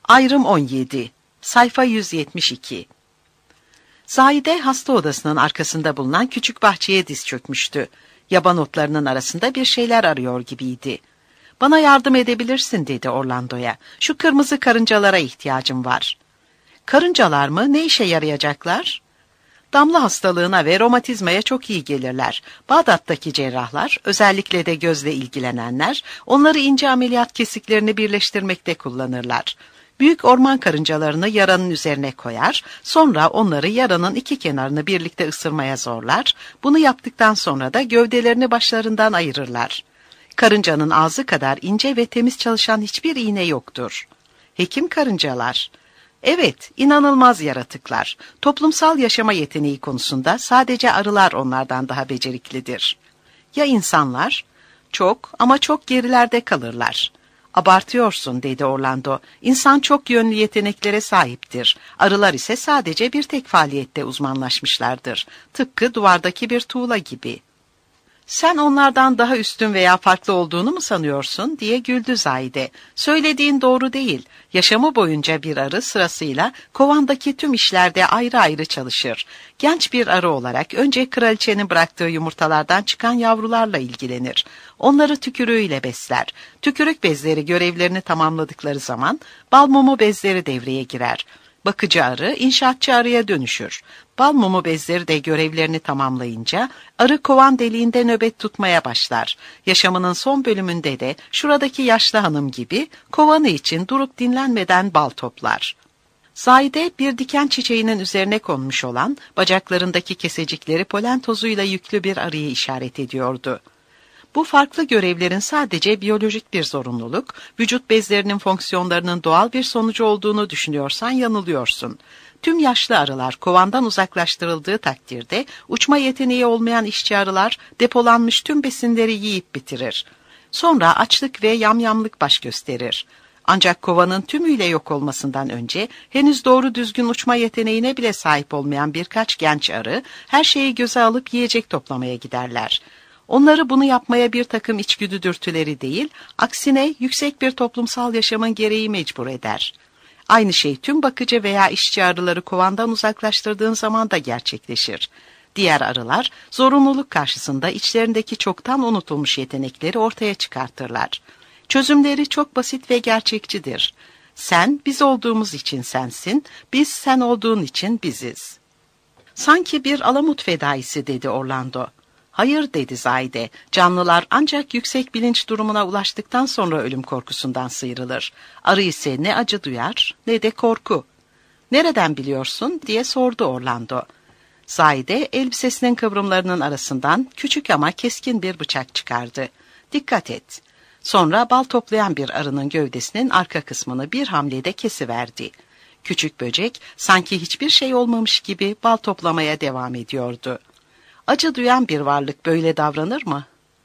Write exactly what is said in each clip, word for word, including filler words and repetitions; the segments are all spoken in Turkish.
Ayrım on yedi. Sayfa yüz yetmiş iki. Zahide hasta odasının arkasında bulunan küçük bahçeye diz çökmüştü. Yaban otlarının arasında bir şeyler arıyor gibiydi. "Bana yardım edebilirsin," dedi Orlando'ya. "Şu kırmızı karıncalara ihtiyacım var." "Karıncalar mı? Ne işe yarayacaklar?" "Damla hastalığına ve romatizmaya çok iyi gelirler. Bağdat'taki cerrahlar, özellikle de gözle ilgilenenler, onları ince ameliyat kesiklerini birleştirmekte kullanırlar. Büyük orman karıncalarını yaranın üzerine koyar, sonra onları yaranın iki kenarını birlikte ısırmaya zorlar. Bunu yaptıktan sonra da gövdelerini başlarından ayırırlar. Karıncanın ağzı kadar ince ve temiz çalışan hiçbir iğne yoktur." "Hekim karıncalar." "Evet, inanılmaz yaratıklar. Toplumsal yaşama yeteneği konusunda sadece arılar onlardan daha beceriklidir." "Ya insanlar?" "Çok ama çok gerilerde kalırlar." "Abartıyorsun," dedi Orlando. "İnsan çok yönlü yeteneklere sahiptir. Arılar ise sadece bir tek faaliyette uzmanlaşmışlardır. Tıpkı duvardaki bir tuğla gibi." "Sen onlardan daha üstün veya farklı olduğunu mu sanıyorsun?" diye güldü Zahide. "Söylediğin doğru değil. Yaşamı boyunca bir arı sırasıyla kovandaki tüm işlerde ayrı ayrı çalışır. Genç bir arı olarak önce kraliçenin bıraktığı yumurtalardan çıkan yavrularla ilgilenir. Onları tükürüğüyle besler. Tükürük bezleri görevlerini tamamladıkları zaman bal mumu bezleri devreye girer. Bakıcı arı inşaatçı arıya dönüşür. Bal mumu bezleri de görevlerini tamamlayınca arı kovan deliğinde nöbet tutmaya başlar. Yaşamının son bölümünde de şuradaki yaşlı hanım gibi kovanı için durup dinlenmeden bal toplar." Zahide bir diken çiçeğinin üzerine konmuş olan bacaklarındaki kesecikleri polen tozuyla yüklü bir arıyı işaret ediyordu. "Bu farklı görevlerin sadece biyolojik bir zorunluluk, vücut bezlerinin fonksiyonlarının doğal bir sonucu olduğunu düşünüyorsan yanılıyorsun. Tüm yaşlı arılar kovandan uzaklaştırıldığı takdirde uçma yeteneği olmayan işçi arılar depolanmış tüm besinleri yiyip bitirir. Sonra açlık ve yamyamlık baş gösterir. Ancak kovanın tümüyle yok olmasından önce henüz doğru düzgün uçma yeteneğine bile sahip olmayan birkaç genç arı her şeyi göze alıp yiyecek toplamaya giderler. Onları bunu yapmaya bir takım içgüdü dürtüleri değil, aksine yüksek bir toplumsal yaşamın gereği mecbur eder. Aynı şey tüm bakıcı veya işçi arıları kovandan uzaklaştırdığın zaman da gerçekleşir. Diğer arılar zorunluluk karşısında içlerindeki çoktan unutulmuş yetenekleri ortaya çıkartırlar. Çözümleri çok basit ve gerçekçidir. Sen biz olduğumuz için sensin, biz sen olduğun için biziz." "Sanki bir alamut fedaisi," dedi Orlando. "Hayır," dedi Zahide. "Canlılar ancak yüksek bilinç durumuna ulaştıktan sonra ölüm korkusundan sıyrılır. Arı ise ne acı duyar ne de korku." "Nereden biliyorsun?" diye sordu Orlando. Zahide elbisesinin kıvrımlarının arasından küçük ama keskin bir bıçak çıkardı. "Dikkat et." Sonra bal toplayan bir arının gövdesinin arka kısmını bir hamlede kesiverdi. Küçük böcek sanki hiçbir şey olmamış gibi bal toplamaya devam ediyordu. Acı duyan bir varlık böyle davranır mı?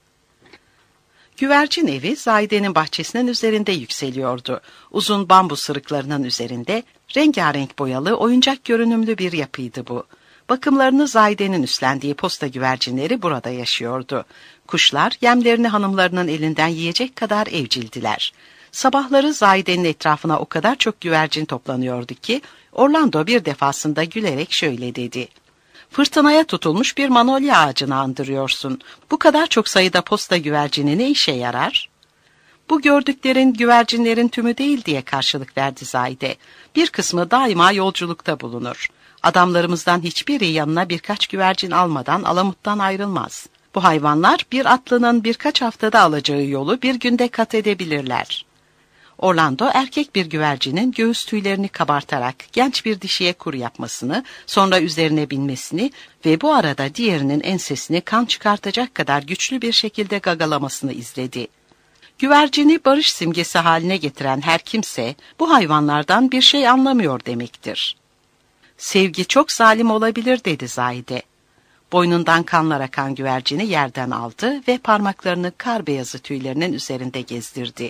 Güvercin evi Zahide'nin bahçesinin üzerinde yükseliyordu. Uzun bambu sırıklarının üzerinde rengarenk boyalı oyuncak görünümlü bir yapıydı bu. Bakımlarını Zahide'nin üstlendiği posta güvercinleri burada yaşıyordu. Kuşlar yemlerini hanımlarının elinden yiyecek kadar evcildiler. Sabahları Zahide'nin etrafına o kadar çok güvercin toplanıyordu ki Orlando bir defasında gülerek şöyle dedi: "Fırtınaya tutulmuş bir manolya ağacını andırıyorsun. Bu kadar çok sayıda posta güvercini ne işe yarar?" "Bu gördüklerin güvercinlerin tümü değil," diye karşılık verdi Zahide. "Bir kısmı daima yolculukta bulunur. Adamlarımızdan hiçbiri yanına birkaç güvercin almadan Alamut'tan ayrılmaz. Bu hayvanlar bir atlının birkaç haftada alacağı yolu bir günde kat edebilirler." Orlando erkek bir güvercinin göğüs tüylerini kabartarak genç bir dişiye kur yapmasını, sonra üzerine binmesini ve bu arada diğerinin ensesini kan çıkartacak kadar güçlü bir şekilde gagalamasını izledi. Güvercini barış simgesi haline getiren her kimse bu hayvanlardan bir şey anlamıyor demektir. "Sevgi çok zalim olabilir," dedi Zahide. Boynundan kanlar akan güvercini yerden aldı ve parmaklarını kar beyazı tüylerinin üzerinde gezdirdi.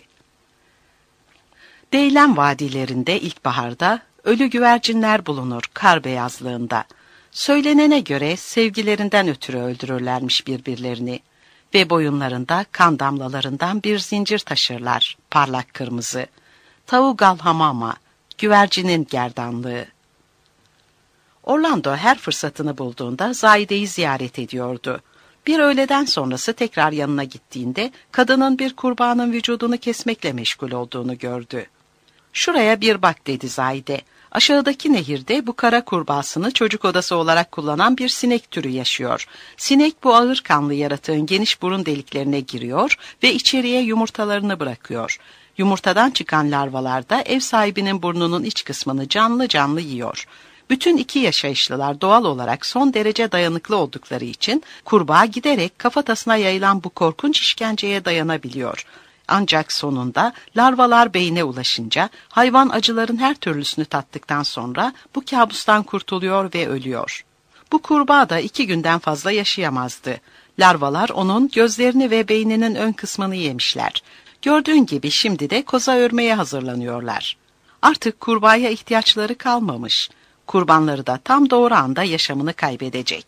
Değlen vadilerinde ilkbaharda ölü güvercinler bulunur kar beyazlığında. Söylenene göre sevgilerinden ötürü öldürürlermiş birbirlerini ve boyunlarında kan damlalarından bir zincir taşırlar, parlak kırmızı. Taugal hamama Güvercinin gerdanlığı. Orlando her fırsatını bulduğunda Zaide'yi ziyaret ediyordu. Bir öğleden sonrası tekrar yanına gittiğinde kadının bir kurbanın vücudunu kesmekle meşgul olduğunu gördü. "Şuraya bir bak," dedi Zaide. "Aşağıdaki nehirde bu kara kurbağasını çocuk odası olarak kullanan bir sinek türü yaşıyor. Sinek bu ağır kanlı yaratığın geniş burun deliklerine giriyor ve içeriye yumurtalarını bırakıyor. Yumurtadan çıkan larvalar da ev sahibinin burnunun iç kısmını canlı canlı yiyor. Bütün iki yaşayışlılar doğal olarak son derece dayanıklı oldukları için kurbağa giderek kafatasına yayılan bu korkunç işkenceye dayanabiliyor. Ancak sonunda larvalar beyne ulaşınca hayvan acıların her türlüsünü tattıktan sonra bu kabustan kurtuluyor ve ölüyor. Bu kurbağa da iki günden fazla yaşayamazdı. Larvalar onun gözlerini ve beyninin ön kısmını yemişler. Gördüğün gibi şimdi de koza örmeye hazırlanıyorlar. Artık kurbağaya ihtiyaçları kalmamış. Kurbanları da tam doğru anda yaşamını kaybedecek."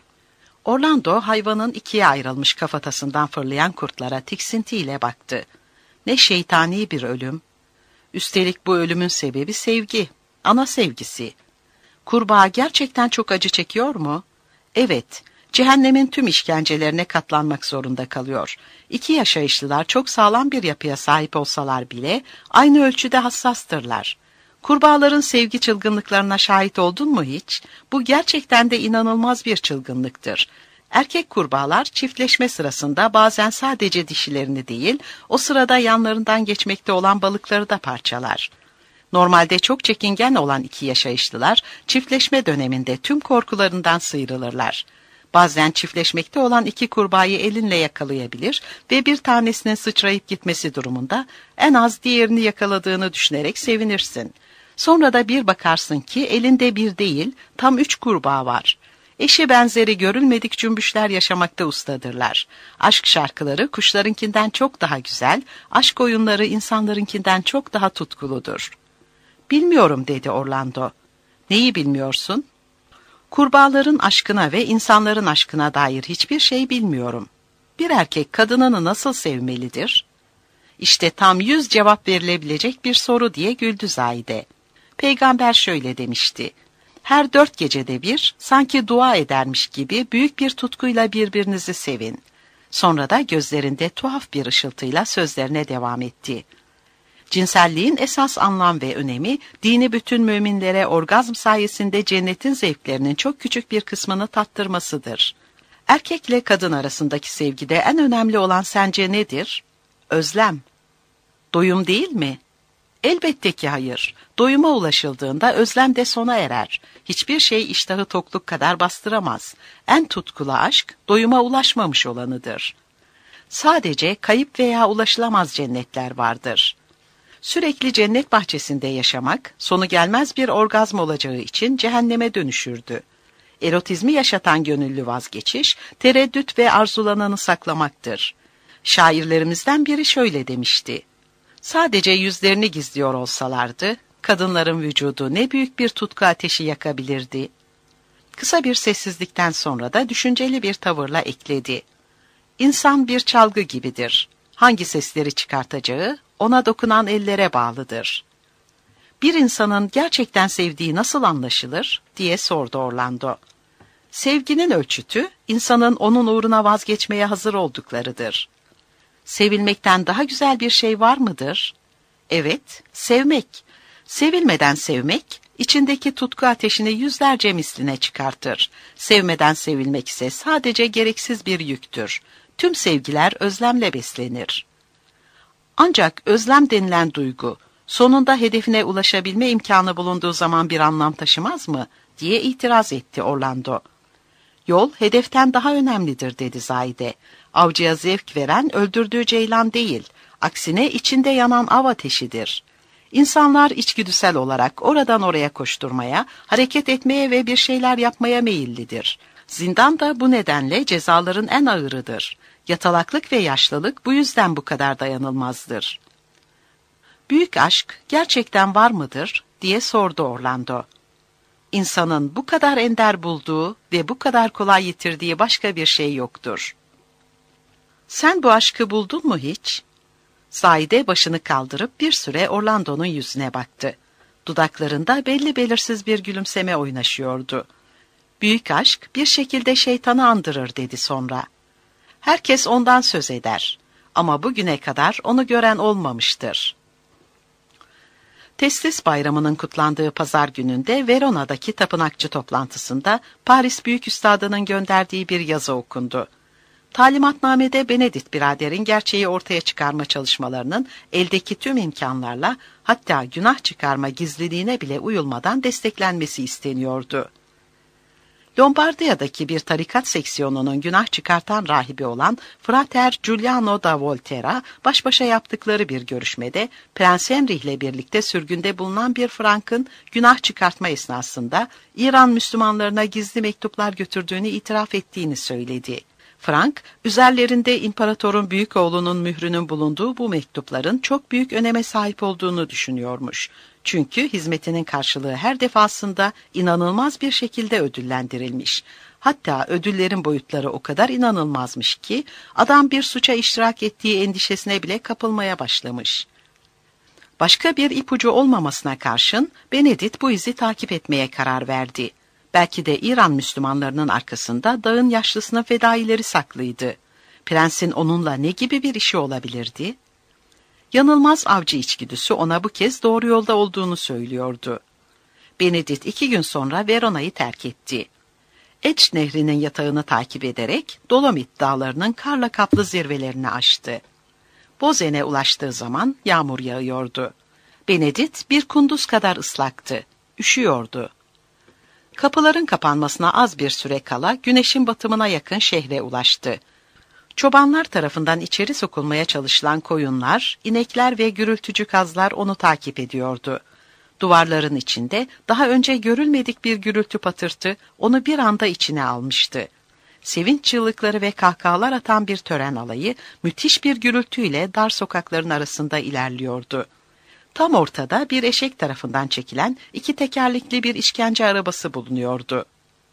Orlando hayvanın ikiye ayrılmış kafatasından fırlayan kurtlara tiksintiyle baktı. Ne şeytani bir ölüm. Üstelik bu ölümün sebebi sevgi, ana sevgisi. Kurbağa gerçekten çok acı çekiyor mu? Evet, cehennemin tüm işkencelerine katlanmak zorunda kalıyor. İki yaşayışlılar çok sağlam bir yapıya sahip olsalar bile aynı ölçüde hassastırlar. Kurbağaların sevgi çılgınlıklarına şahit oldun mu hiç? Bu gerçekten de inanılmaz bir çılgınlıktır. Erkek kurbağalar çiftleşme sırasında bazen sadece dişilerini değil, o sırada yanlarından geçmekte olan balıkları da parçalar. Normalde çok çekingen olan iki yaşayışlılar, çiftleşme döneminde tüm korkularından sıyrılırlar. Bazen çiftleşmekte olan iki kurbağayı elinle yakalayabilir ve bir tanesinin sıçrayıp gitmesi durumunda en az diğerini yakaladığını düşünerek sevinirsin. Sonra da bir bakarsın ki elinde bir değil, tam üç kurbağa var. Eşi benzeri görülmedik cümbüşler yaşamakta ustadırlar. Aşk şarkıları kuşlarınkinden çok daha güzel, aşk oyunları insanlarınkinden çok daha tutkuludur. "Bilmiyorum," dedi Orlando. "Neyi bilmiyorsun?" "Kurbağaların aşkına ve insanların aşkına dair hiçbir şey bilmiyorum. Bir erkek kadınını nasıl sevmelidir?" "İşte tam yüz cevap verilebilecek bir soru," diye güldü Zaide. "Peygamber şöyle demişti: her dört gecede bir, sanki dua edermiş gibi büyük bir tutkuyla birbirinizi sevin." Sonra da gözlerinde tuhaf bir ışıltıyla sözlerine devam etti. "Cinselliğin esas anlam ve önemi, dini bütün müminlere orgazm sayesinde cennetin zevklerinin çok küçük bir kısmını tattırmasıdır. Erkekle kadın arasındaki sevgide en önemli olan sence nedir? Özlem. Doyum değil mi? Elbette ki hayır. Doyuma ulaşıldığında özlem de sona erer. Hiçbir şey iştahı tokluk kadar bastıramaz. En tutkulu aşk, doyuma ulaşmamış olanıdır. Sadece kayıp veya ulaşılamaz cennetler vardır. Sürekli cennet bahçesinde yaşamak, sonu gelmez bir orgazm olacağı için cehenneme dönüşürdü. Erotizmi yaşatan gönüllü vazgeçiş, tereddüt ve arzulananı saklamaktır. Şairlerimizden biri şöyle demişti: sadece yüzlerini gizliyor olsalardı, kadınların vücudu ne büyük bir tutku ateşi yakabilirdi. Kısa bir sessizlikten sonra da düşünceli bir tavırla ekledi: İnsan bir çalgı gibidir. Hangi sesleri çıkartacağı, ona dokunan ellere bağlıdır. Bir insanın gerçekten sevdiği nasıl anlaşılır, diye sordu Orlando. Sevginin ölçütü, insanın onun uğruna vazgeçmeye hazır olduklarıdır. Sevilmekten daha güzel bir şey var mıdır? Evet, sevmek. Sevilmeden sevmek, içindeki tutku ateşini yüzlerce misline çıkartır. Sevmeden sevilmek ise sadece gereksiz bir yüktür. Tüm sevgiler özlemle beslenir. Ancak özlem denilen duygu, sonunda hedefine ulaşabilme imkanı bulunduğu zaman bir anlam taşımaz mı, diye itiraz etti Orlando. Yol hedeften daha önemlidir, dedi Zaide. Avcıya zevk veren öldürdüğü ceylan değil, aksine içinde yanan av ateşidir. İnsanlar içgüdüsel olarak oradan oraya koşturmaya, hareket etmeye ve bir şeyler yapmaya meyillidir. Zindan da bu nedenle cezaların en ağırıdır. Yatalaklık ve yaşlılık bu yüzden bu kadar dayanılmazdır. Büyük aşk gerçekten var mıdır, diye sordu Orlando. İnsanın bu kadar ender bulduğu ve bu kadar kolay yitirdiği başka bir şey yoktur. Sen bu aşkı buldun mu hiç? Zaide başını kaldırıp bir süre Orlando'nun yüzüne baktı. Dudaklarında belli belirsiz bir gülümseme oynaşıyordu. Büyük aşk bir şekilde şeytanı andırır dedi sonra. Herkes ondan söz eder ama bugüne kadar onu gören olmamıştır. Teslis Bayramı'nın kutlandığı pazar gününde Verona'daki tapınakçı toplantısında Paris Büyük Üstadı'nın gönderdiği bir yazı okundu. Talimatnamede Benedikt biraderin gerçeği ortaya çıkarma çalışmalarının eldeki tüm imkanlarla, hatta günah çıkarma gizliliğine bile uyulmadan desteklenmesi isteniyordu. Lombardiya'daki bir tarikat seksiyonunun günah çıkartan rahibi olan Frater Giuliano da Volterra, baş başa yaptıkları bir görüşmede Prens Henry ile birlikte sürgünde bulunan bir Frank'ın günah çıkartma esnasında İran Müslümanlarına gizli mektuplar götürdüğünü itiraf ettiğini söyledi. Frank, üzerlerinde imparatorun büyük oğlunun mührünün bulunduğu bu mektupların çok büyük öneme sahip olduğunu düşünüyormuş. Çünkü hizmetinin karşılığı her defasında inanılmaz bir şekilde ödüllendirilmiş. Hatta ödüllerin boyutları o kadar inanılmazmış ki adam bir suça iştirak ettiği endişesine bile kapılmaya başlamış. Başka bir ipucu olmamasına karşın Benedikt bu izi takip etmeye karar verdi. Belki de İran Müslümanlarının arkasında dağın yaşlısına fedaileri saklıydı. Prensin onunla ne gibi bir işi olabilirdi? Yanılmaz avcı içgüdüsü ona bu kez doğru yolda olduğunu söylüyordu. Benedikt iki gün sonra Verona'yı terk etti. Etş nehrinin yatağını takip ederek Dolomit dağlarının karla kaplı zirvelerini aştı. Bozen'e ulaştığı zaman yağmur yağıyordu. Benedikt bir kunduz kadar ıslaktı. Üşüyordu. Kapıların kapanmasına az bir süre kala güneşin batımına yakın şehre ulaştı. Çobanlar tarafından içeri sokulmaya çalışılan koyunlar, inekler ve gürültücü kazlar onu takip ediyordu. Duvarların içinde daha önce görülmedik bir gürültü patırtı onu bir anda içine almıştı. Sevinç çığlıkları ve kahkahalar atan bir tören alayı müthiş bir gürültüyle dar sokakların arasında ilerliyordu. Tam ortada bir eşek tarafından çekilen iki tekerlekli bir işkence arabası bulunuyordu.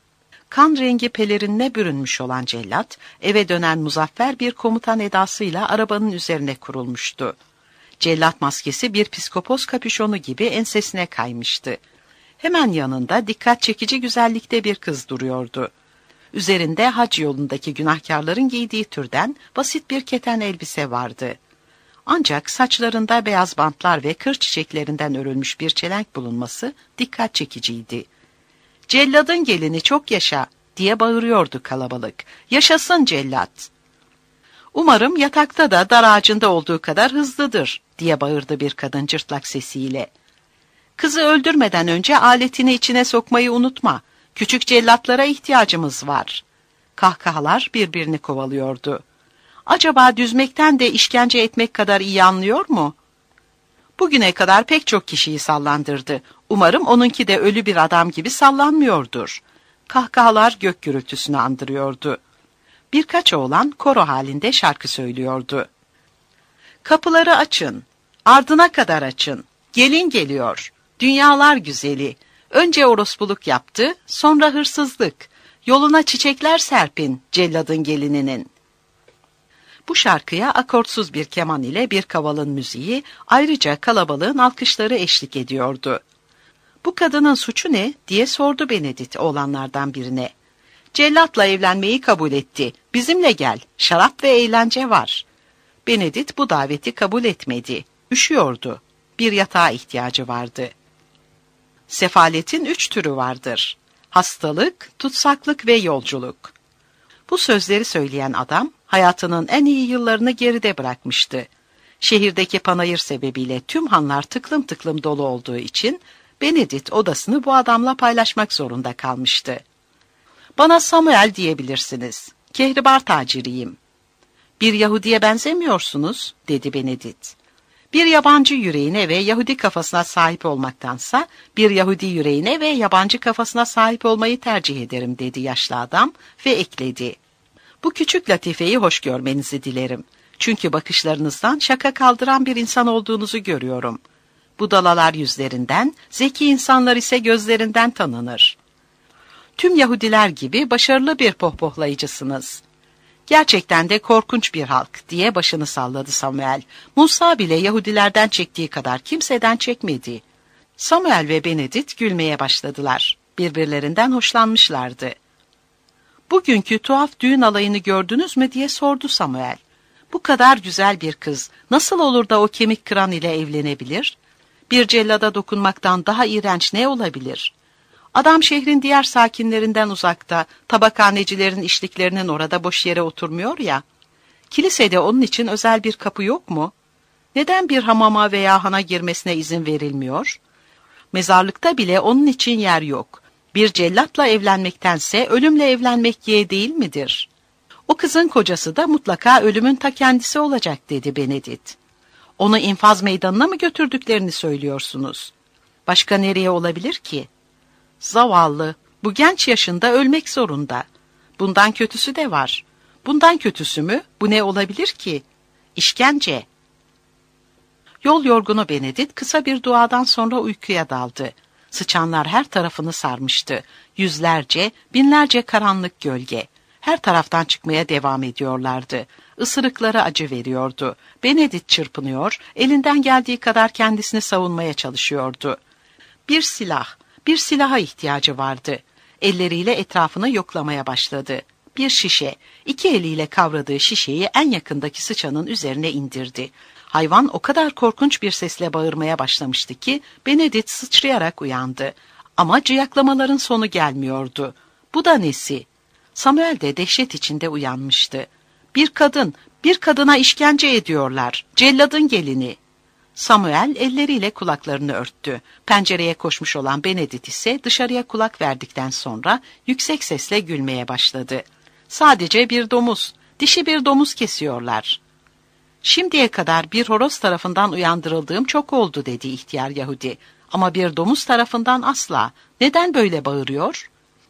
Kan rengi pelerinine bürünmüş olan cellat, eve dönen muzaffer bir komutan edasıyla arabanın üzerine kurulmuştu. Cellat maskesi bir piskopos kapüşonu gibi ensesine kaymıştı. Hemen yanında dikkat çekici güzellikte bir kız duruyordu. Üzerinde hac yolundaki günahkarların giydiği türden basit bir keten elbise vardı. Ancak saçlarında beyaz bantlar ve kır çiçeklerinden örülmüş bir çelenk bulunması dikkat çekiciydi. "Celladın gelini çok yaşa!" diye bağırıyordu kalabalık. "Yaşasın cellat!" "Umarım yatakta da dar ağacında olduğu kadar hızlıdır!" diye bağırdı bir kadın cırtlak sesiyle. "Kızı öldürmeden önce aletini içine sokmayı unutma. Küçük cellatlara ihtiyacımız var." Kahkahalar birbirini kovalıyordu. "Acaba düzmekten de işkence etmek kadar iyi anlıyor mu?" "Bugüne kadar pek çok kişiyi sallandırdı. Umarım onunki de ölü bir adam gibi sallanmıyordur." Kahkahalar gök gürültüsünü andırıyordu. Birkaç oğlan koro halinde şarkı söylüyordu. "Kapıları açın, ardına kadar açın. Gelin geliyor, dünyalar güzeli. Önce orospuluk yaptı, sonra hırsızlık. Yoluna çiçekler serpin, celladın gelininin." Bu şarkıya akortsuz bir keman ile bir kavalın müziği, ayrıca kalabalığın alkışları eşlik ediyordu. "Bu kadının suçu ne?" diye sordu Benedikt oğlanlardan birine. "Cellatla evlenmeyi kabul etti. Bizimle gel, şarap ve eğlence var." Benedikt bu daveti kabul etmedi. Üşüyordu. Bir yatağa ihtiyacı vardı. Sefaletin üç türü vardır: hastalık, tutsaklık ve yolculuk. Bu sözleri söyleyen adam, hayatının en iyi yıllarını geride bırakmıştı. Şehirdeki panayır sebebiyle tüm hanlar tıklım tıklım dolu olduğu için Benedikt odasını bu adamla paylaşmak zorunda kalmıştı. "Bana Samuel diyebilirsiniz. Kehribar taciriyim." "Bir Yahudiye benzemiyorsunuz," dedi Benedikt. "Bir yabancı yüreğine ve Yahudi kafasına sahip olmaktansa bir Yahudi yüreğine ve yabancı kafasına sahip olmayı tercih ederim," dedi yaşlı adam ve ekledi. "Bu küçük latifeyi hoş görmenizi dilerim. Çünkü bakışlarınızdan şaka kaldıran bir insan olduğunuzu görüyorum. Budalalar yüzlerinden, zeki insanlar ise gözlerinden tanınır. Tüm Yahudiler gibi başarılı bir pohpohlayıcısınız." "Gerçekten de korkunç bir halk," diye başını salladı Samuel. "Musa bile Yahudilerden çektiği kadar kimseden çekmedi." Samuel ve Benedict gülmeye başladılar. Birbirlerinden hoşlanmışlardı. "Bugünkü tuhaf düğün alayını gördünüz mü?" diye sordu Samuel. "Bu kadar güzel bir kız nasıl olur da o kemik kıran ile evlenebilir? Bir cellada dokunmaktan daha iğrenç ne olabilir? Adam şehrin diğer sakinlerinden uzakta, tabakhanecilerin işliklerinin orada boş yere oturmuyor ya. Kilisede onun için özel bir kapı yok mu? Neden bir hamama veya hana girmesine izin verilmiyor? Mezarlıkta bile onun için yer yok. Bir cellatla evlenmektense ölümle evlenmek yeğ değil midir? O kızın kocası da mutlaka ölümün ta kendisi olacak," dedi Benedict. "Onu infaz meydanına mı götürdüklerini söylüyorsunuz? Başka nereye olabilir ki? Zavallı, bu genç yaşında ölmek zorunda. Bundan kötüsü de var. Bundan kötüsü mü? Bu ne olabilir ki? İşkence." Yol yorgunu Benedict kısa bir duadan sonra uykuya daldı. Sıçanlar her tarafını sarmıştı. Yüzlerce, binlerce karanlık gölge. Her taraftan çıkmaya devam ediyorlardı. Isırıkları acı veriyordu. Benedict çırpınıyor, elinden geldiği kadar kendisini savunmaya çalışıyordu. Bir silah, bir silaha ihtiyacı vardı. Elleriyle etrafını yoklamaya başladı. Bir şişe, iki eliyle kavradığı şişeyi en yakındaki sıçanın üzerine indirdi. Hayvan o kadar korkunç bir sesle bağırmaya başlamıştı ki Benedict sıçrayarak uyandı. Ama ciyaklamaların sonu gelmiyordu. Bu da nesi? Samuel de dehşet içinde uyanmıştı. Bir kadın, bir kadına işkence ediyorlar. Celladın gelini. Samuel elleriyle kulaklarını örttü. Pencereye koşmuş olan Benedict ise dışarıya kulak verdikten sonra yüksek sesle gülmeye başladı. "Sadece bir domuz, dişi bir domuz kesiyorlar." "Şimdiye kadar bir horoz tarafından uyandırıldığım çok oldu," dedi ihtiyar Yahudi. "Ama bir domuz tarafından asla. Neden böyle bağırıyor?"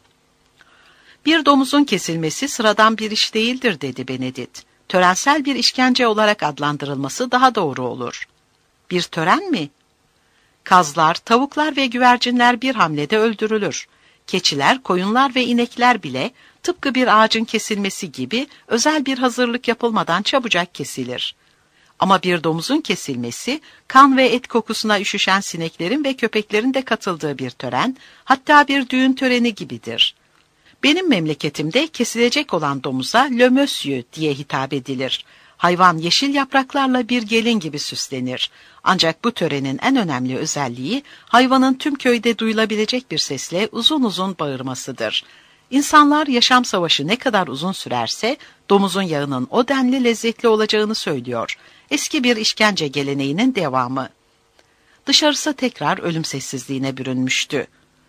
"Bir domuzun kesilmesi sıradan bir iş değildir," dedi Benedict. "Törensel bir işkence olarak adlandırılması daha doğru olur." "Bir tören mi?" "Kazlar, tavuklar ve güvercinler bir hamlede öldürülür. Keçiler, koyunlar ve inekler bile tıpkı bir ağacın kesilmesi gibi özel bir hazırlık yapılmadan çabucak kesilir. Ama bir domuzun kesilmesi, kan ve et kokusuna üşüşen sineklerin ve köpeklerin de katıldığı bir tören, hatta bir düğün töreni gibidir. Benim memleketimde kesilecek olan domuza le monsieur diye hitap edilir. Hayvan yeşil yapraklarla bir gelin gibi süslenir. Ancak bu törenin en önemli özelliği, hayvanın tüm köyde duyulabilecek bir sesle uzun uzun bağırmasıdır. İnsanlar yaşam savaşı ne kadar uzun sürerse, domuzun yağının o denli lezzetli olacağını söylüyor. Eski bir işkence geleneğinin devamı. Dışarısı tekrar ölüm sessizliğine bürünmüştü.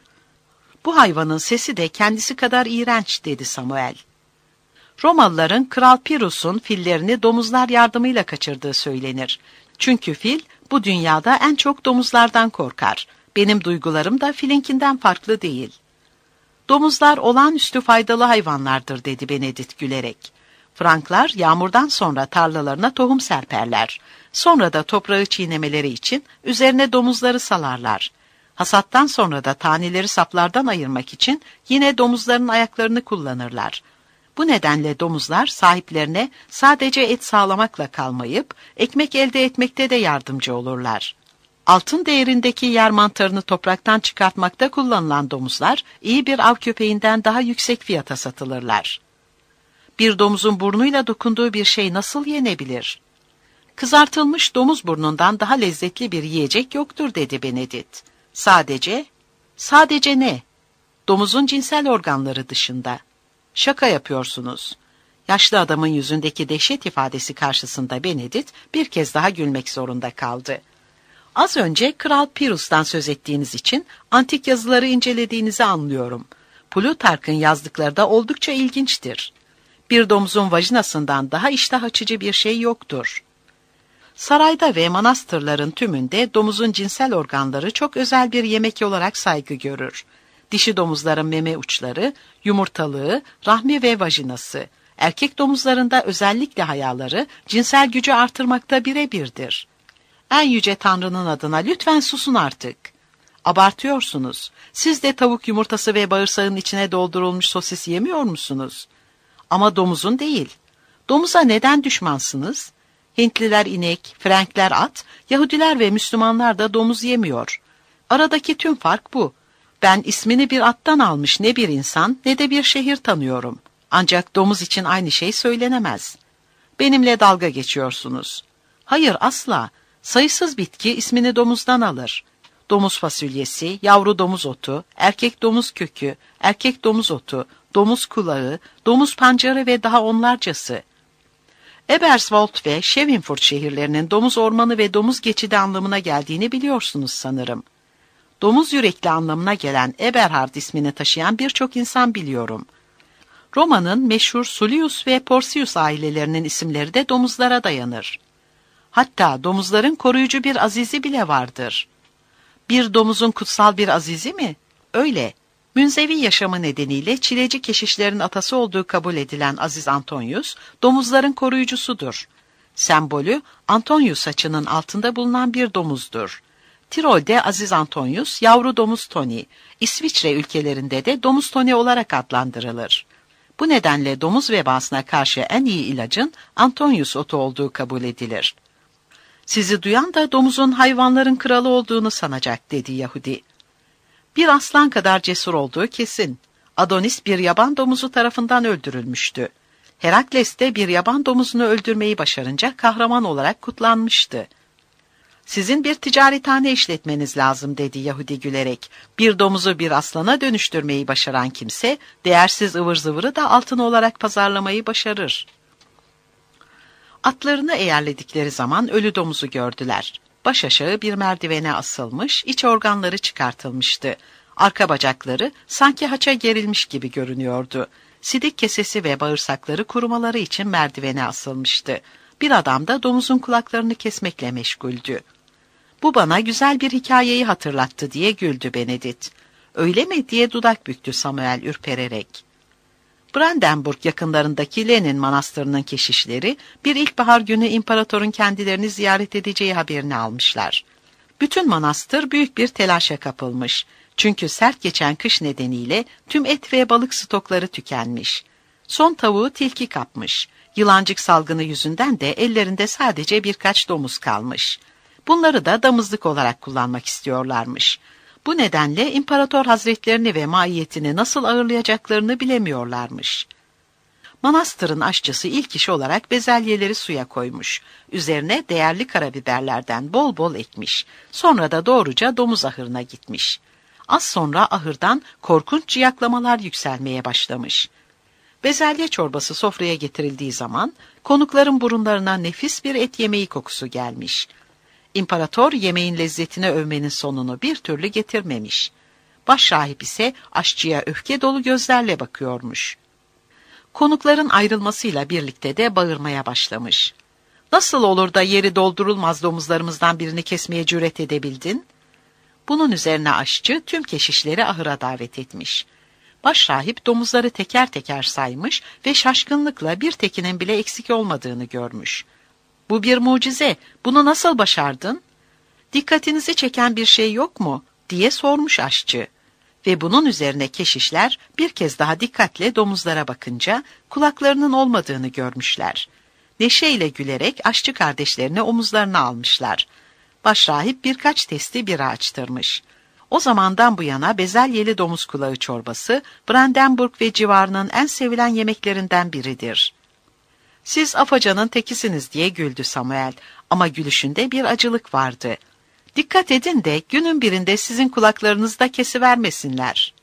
"Bu hayvanın sesi de kendisi kadar iğrenç," dedi Samuel. Romalıların Kral Pirus'un fillerini domuzlar yardımıyla kaçırdığı söylenir. Çünkü fil bu dünyada en çok domuzlardan korkar. Benim duygularım da filinkinden farklı değil. "Domuzlar olağanüstü faydalı hayvanlardır," dedi Benedict gülerek. "Franklar yağmurdan sonra tarlalarına tohum serperler. Sonra da toprağı çiğnemeleri için üzerine domuzları salarlar. Hasattan sonra da taneleri saplardan ayırmak için yine domuzların ayaklarını kullanırlar. Bu nedenle domuzlar sahiplerine sadece et sağlamakla kalmayıp ekmek elde etmekte de yardımcı olurlar. Altın değerindeki yer mantarını topraktan çıkartmakta kullanılan domuzlar iyi bir av köpeğinden daha yüksek fiyata satılırlar." "Bir domuzun burnuyla dokunduğu bir şey nasıl yenebilir?" "Kızartılmış domuz burnundan daha lezzetli bir yiyecek yoktur," dedi Benedict. Sadece, sadece ne? Domuzun cinsel organları dışında. "Şaka yapıyorsunuz." Yaşlı adamın yüzündeki dehşet ifadesi karşısında Benedict bir kez daha gülmek zorunda kaldı. "Az önce Kral Pirus'tan söz ettiğiniz için antik yazıları incelediğinizi anlıyorum. Plutark'ın yazdıkları da oldukça ilginçtir. Bir domuzun vajinasından daha iştah açıcı bir şey yoktur." Sarayda ve manastırların tümünde domuzun cinsel organları çok özel bir yemek olarak saygı görür. Dişi domuzların meme uçları, yumurtalığı, rahmi ve vajinası. Erkek domuzlarında özellikle hayaları cinsel gücü artırmakta birebirdir. En yüce Tanrı'nın adına lütfen susun artık. Abartıyorsunuz. Siz de tavuk yumurtası ve bağırsağın içine doldurulmuş sosis yemiyor musunuz? Ama domuzun değil. Domuza neden düşmansınız? Hintliler inek, Frankler at, Yahudiler ve Müslümanlar da domuz yemiyor. Aradaki tüm fark bu. Ben ismini bir attan almış ne bir insan ne de bir şehir tanıyorum. Ancak domuz için aynı şey söylenemez. Benimle dalga geçiyorsunuz. Hayır, asla. Sayısız bitki ismini domuzdan alır. Domuz fasulyesi, yavru domuz otu, erkek domuz kökü, erkek domuz otu, domuz kulağı, domuz pancarı ve daha onlarcası. Eberswald ve Schweinfurt şehirlerinin domuz ormanı ve domuz geçidi anlamına geldiğini biliyorsunuz sanırım. Domuz yürekli anlamına gelen Eberhard ismini taşıyan birçok insan biliyorum. Roma'nın meşhur Sullius ve Porcius ailelerinin isimleri de domuzlara dayanır. Hatta domuzların koruyucu bir azizi bile vardır. Bir domuzun kutsal bir azizi mi? Öyle. Münzevi yaşamı nedeniyle çileci keşişlerin atası olduğu kabul edilen Aziz Antonius, domuzların koruyucusudur. Sembolü, Antonius saçının altında bulunan bir domuzdur. Tirol'de Aziz Antonius, yavru domuz Tony, İsviçre ülkelerinde de domuz Tony olarak adlandırılır. Bu nedenle domuz vebasına karşı en iyi ilacın Antonius otu olduğu kabul edilir. Sizi duyan da domuzun hayvanların kralı olduğunu sanacak, dedi Yahudi. Bir aslan kadar cesur olduğu kesin. Adonis bir yaban domuzu tarafından öldürülmüştü. Herakles de bir yaban domuzunu öldürmeyi başarınca kahraman olarak kutlanmıştı. Sizin bir ticarethane işletmeniz lazım, dedi Yahudi gülerek. Bir domuzu bir aslana dönüştürmeyi başaran kimse, değersiz ıvır zıvırı da altın olarak pazarlamayı başarır. Atlarını eğerledikleri zaman ölü domuzu gördüler. Baş aşağı bir merdivene asılmış, iç organları çıkartılmıştı. Arka bacakları sanki haça gerilmiş gibi görünüyordu. Sidik kesesi ve bağırsakları kurumaları için merdivene asılmıştı. Bir adam da domuzun kulaklarını kesmekle meşguldü. Bu bana güzel bir hikayeyi hatırlattı diye güldü Benedict. Öyle mi diye dudak büktü Samuel ürpererek. Brandenburg yakınlarındaki Lenin Manastırı'nın keşişleri bir ilkbahar günü imparatorun kendilerini ziyaret edeceği haberini almışlar. Bütün manastır büyük bir telaşa kapılmış. Çünkü sert geçen kış nedeniyle tüm et ve balık stokları tükenmiş. Son tavuğu tilki kapmış. Yılancık salgını yüzünden de ellerinde sadece birkaç domuz kalmış. Bunları da damızlık olarak kullanmak istiyorlarmış. Bu nedenle imparator hazretlerini ve maiyetini nasıl ağırlayacaklarını bilemiyorlarmış. Manastırın aşçısı ilk iş olarak bezelyeleri suya koymuş. Üzerine değerli karabiberlerden bol bol ekmiş. Sonra da doğruca domuz ahırına gitmiş. Az sonra ahırdan korkunç ciyaklamalar yükselmeye başlamış. Bezelye çorbası sofraya getirildiği zaman konukların burunlarına nefis bir et yemeği kokusu gelmiş. İmparator yemeğin lezzetine övmenin sonunu bir türlü getirmemiş. Başrahip ise aşçıya öfke dolu gözlerle bakıyormuş. Konukların ayrılmasıyla birlikte de bağırmaya başlamış. Nasıl olur da yeri doldurulmaz domuzlarımızdan birini kesmeye cüret edebildin? Bunun üzerine aşçı tüm keşişleri ahıra davet etmiş. Başrahip domuzları teker teker saymış ve şaşkınlıkla bir tekinin bile eksik olmadığını görmüş. Bu bir mucize, bunu nasıl başardın? Dikkatinizi çeken bir şey yok mu? Diye sormuş aşçı. Ve bunun üzerine keşişler bir kez daha dikkatle domuzlara bakınca kulaklarının olmadığını görmüşler. Neşeyle gülerek aşçı kardeşlerini omuzlarına almışlar. Başrahip birkaç testi bira açtırmış. O zamandan bu yana bezelyeli domuz kulağı çorbası, Brandenburg ve civarının en sevilen yemeklerinden biridir. Siz afacanın tekisiniz diye güldü Samuel ama gülüşünde bir acılık vardı. Dikkat edin de günün birinde sizin kulaklarınızda kesivermesinler.